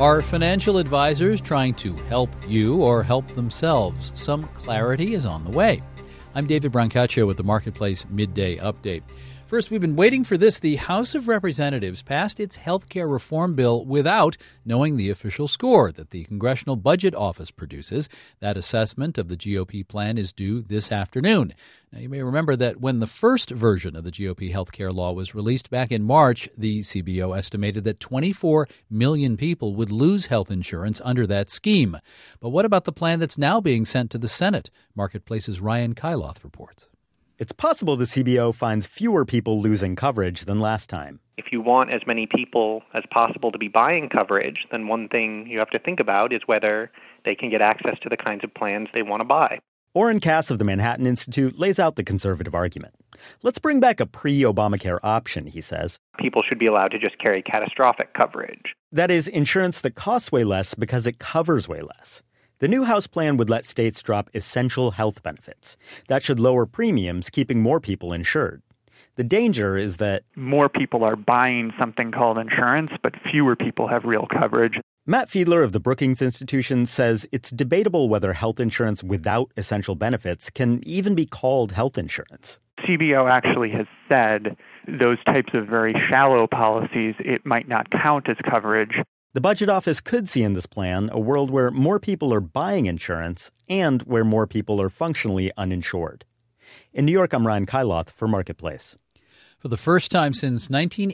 Are financial advisors trying to help you or help themselves? Some clarity is on the way. I'm David Brancaccio with the Marketplace Midday Update. First, we've been waiting for this. The House of Representatives passed its health care reform bill without knowing the official score that the Congressional Budget Office produces. That assessment of the GOP plan is due this afternoon. Now, you may remember that when the first version of the GOP health care law was released back in March, the CBO estimated that 24 million people would lose health insurance under that scheme. But what about the plan that's now being sent to the Senate? Marketplace's Ryan Kailath reports. It's possible the CBO finds fewer people losing coverage than last time. If you want as many people as possible to be buying coverage, then one thing you have to think about is whether they can get access to the kinds of plans they want to buy. Oren Cass of the Manhattan Institute lays out the conservative argument. Let's bring back a pre-Obamacare option, he says. People should be allowed to just carry catastrophic coverage. That is, insurance that costs way less because it covers way less. The new House plan would let states drop essential health benefits. That should lower premiums, keeping more people insured. The danger is that more people are buying something called insurance, but fewer people have real coverage. Matt Fiedler of the Brookings Institution says it's debatable whether health insurance without essential benefits can even be called health insurance. CBO actually has said those types of very shallow policies, it might not count as coverage. The Budget Office could see in this plan a world where more people are buying insurance and where more people are functionally uninsured. In New York, I'm Ryan Kailath for Marketplace. For the first time since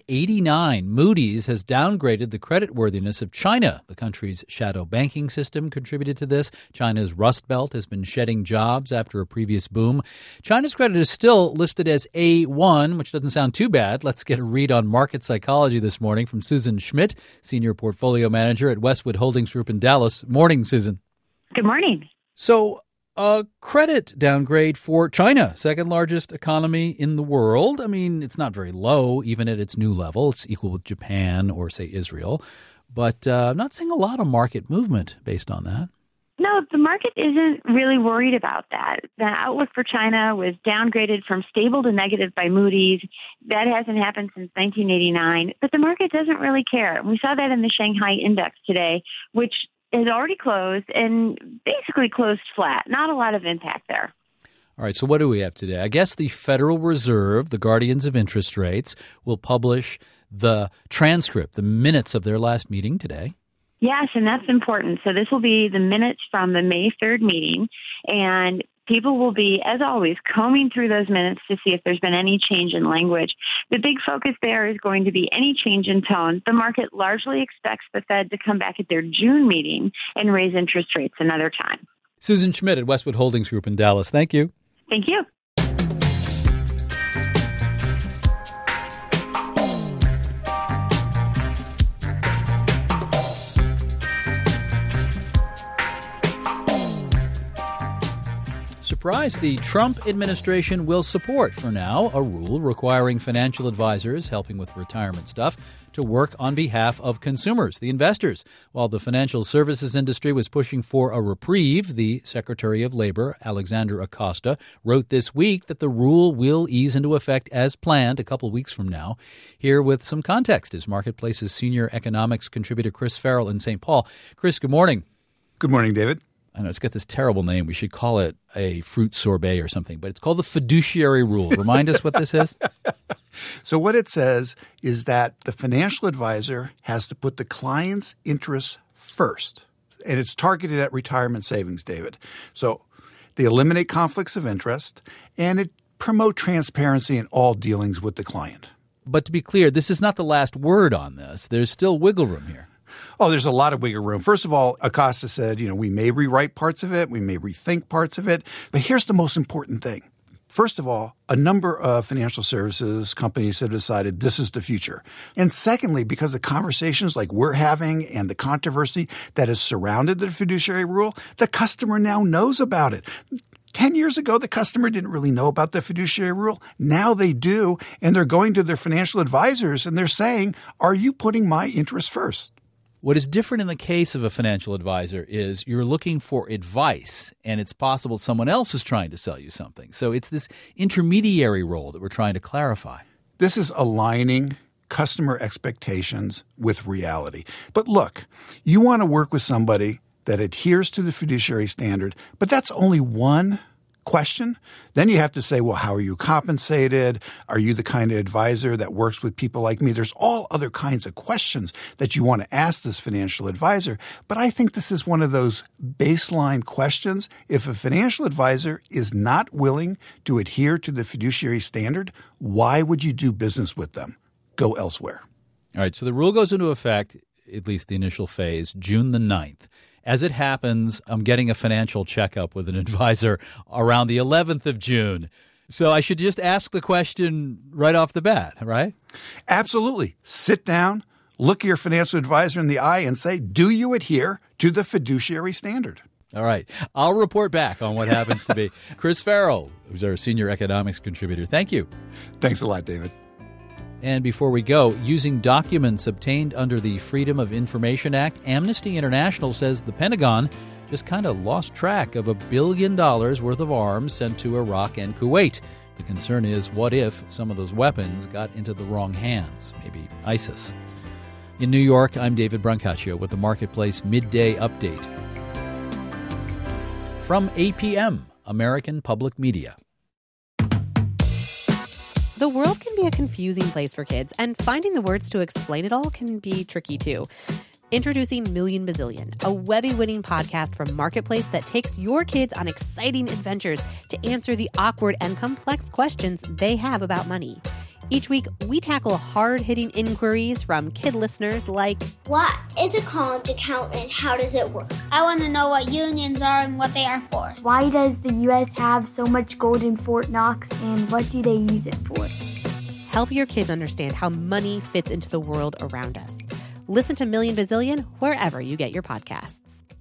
1989, Moody's has downgraded the creditworthiness of China. The country's shadow banking system contributed to this. China's Rust Belt has been shedding jobs after a previous boom. China's credit is still listed as A1, which doesn't sound too bad. Let's get a read on market psychology this morning from Susan Schmidt, Senior Portfolio Manager at Westwood Holdings Group in Dallas. Morning, Susan. Good morning. So, a credit downgrade for China, second largest economy in the world. I mean, it's not very low, even at its new level. It's equal with Japan or, say, Israel. But I'm not seeing a lot of market movement based on that. No, the market isn't really worried about that. The outlook for China was downgraded from stable to negative by Moody's. That hasn't happened since 1989. But the market doesn't really care. We saw that in the Shanghai Index today, which has already closed and basically closed flat. Not a lot of impact there. All right, so what do we have today? I guess the Federal Reserve, the guardians of interest rates, will publish the transcript, the minutes of their last meeting today. Yes, and that's important. So this will be the minutes from the May 3rd meeting, and people will be, as always, combing through those minutes to see if there's been any change in language. The big focus there is going to be any change in tone. The market largely expects the Fed to come back at their June meeting and raise interest rates another time. Susan Schmidt at Westwood Holdings Group in Dallas. Thank you. Thank you. Surprise, the Trump administration will support, for now, a rule requiring financial advisors helping with retirement stuff to work on behalf of consumers, the investors. While the financial services industry was pushing for a reprieve, the Secretary of Labor, Alexandra Acosta, wrote this week that the rule will ease into effect as planned a couple weeks from now. Here with some context is Marketplace's senior economics contributor Chris Farrell in St. Paul. Chris, good morning. Good morning, David. I know it's got this terrible name. We should call it a fruit sorbet or something, but it's called the fiduciary rule. Remind us what this is. So what it says is that the financial advisor has to put the client's interests first, and it's targeted at retirement savings, David. So they eliminate conflicts of interest, and it promote transparency in all dealings with the client. But to be clear, this is not the last word on this. There's still wiggle room here. Oh, there's a lot of wiggle room. First of all, Acosta said, we may rewrite parts of it. We may rethink parts of it. But here's the most important thing. First of all, a number of financial services companies have decided this is the future. And secondly, because of conversations like we're having and the controversy that has surrounded the fiduciary rule, the customer now knows about it. 10 years ago, the customer didn't really know about the fiduciary rule. Now they do, and they're going to their financial advisors and they're saying, are you putting my interests first? What is different in the case of a financial advisor is you're looking for advice, and it's possible someone else is trying to sell you something. So it's this intermediary role that we're trying to clarify. This is aligning customer expectations with reality. But look, you want to work with somebody that adheres to the fiduciary standard, but that's only one question. Then you have to say, well, how are you compensated? Are you the kind of advisor that works with people like me? There's all other kinds of questions that you want to ask this financial advisor. But I think this is one of those baseline questions. If a financial advisor is not willing to adhere to the fiduciary standard, why would you do business with them? Go elsewhere. All right. So the rule goes into effect, at least the initial phase, June the 9th. As it happens, I'm getting a financial checkup with an advisor around the 11th of June. So I should just ask the question right off the bat, right? Absolutely. Sit down, look your financial advisor in the eye and say, do you adhere to the fiduciary standard? All right. I'll report back on what happens to be. Chris Farrell, who's our senior economics contributor. Thank you. Thanks a lot, David. And before we go, using documents obtained under the Freedom of Information Act, Amnesty International says the Pentagon just kind of lost track of $1 billion worth of arms sent to Iraq and Kuwait. The concern is, what if some of those weapons got into the wrong hands, maybe ISIS? In New York, I'm David Brancaccio with the Marketplace Midday Update. From APM, American Public Media. The world can be a confusing place for kids, and finding the words to explain it all can be tricky too. Introducing Million Bazillion, a Webby-winning podcast from Marketplace that takes your kids on exciting adventures to answer the awkward and complex questions they have about money. Each week, we tackle hard-hitting inquiries from kid listeners like, what is a college account and how does it work? I want to know what unions are and what they are for. Why does the U.S. have so much gold in Fort Knox and what do they use it for? Help your kids understand how money fits into the world around us. Listen to Million Bazillion wherever you get your podcasts.